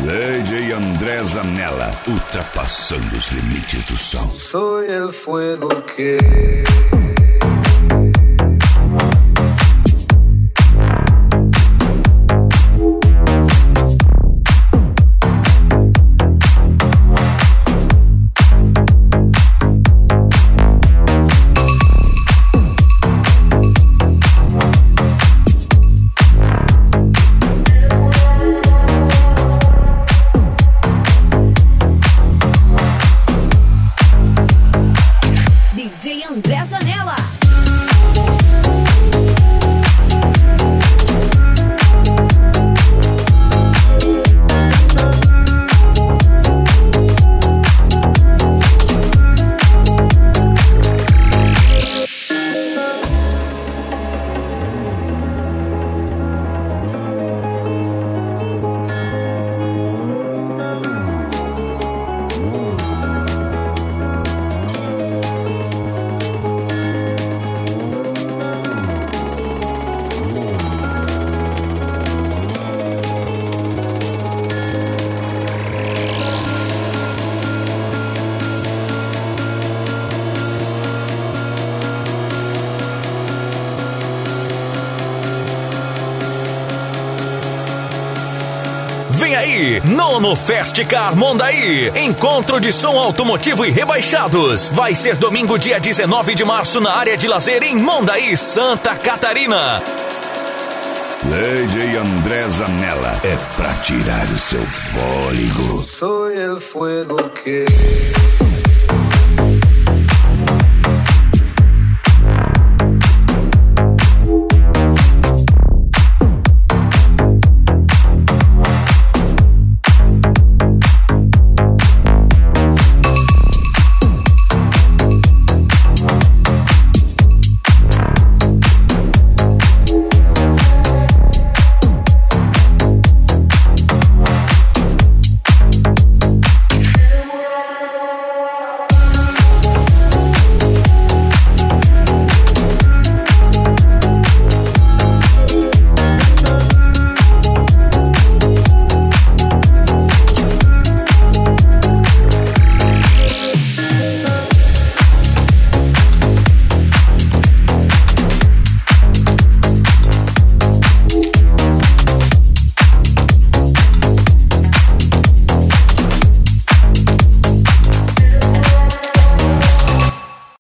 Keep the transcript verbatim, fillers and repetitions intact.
D J André Zanella, ultrapassando os limites do som. Soy el fuego que... D J André Zanella. Vem aí, nono Festcar Mondaí, encontro de som automotivo e rebaixados. Vai ser domingo, dia dezenove de março, na área de lazer em Mondaí, Santa Catarina. D J André Zanella é pra tirar o seu fôlego. Soy el fuego que...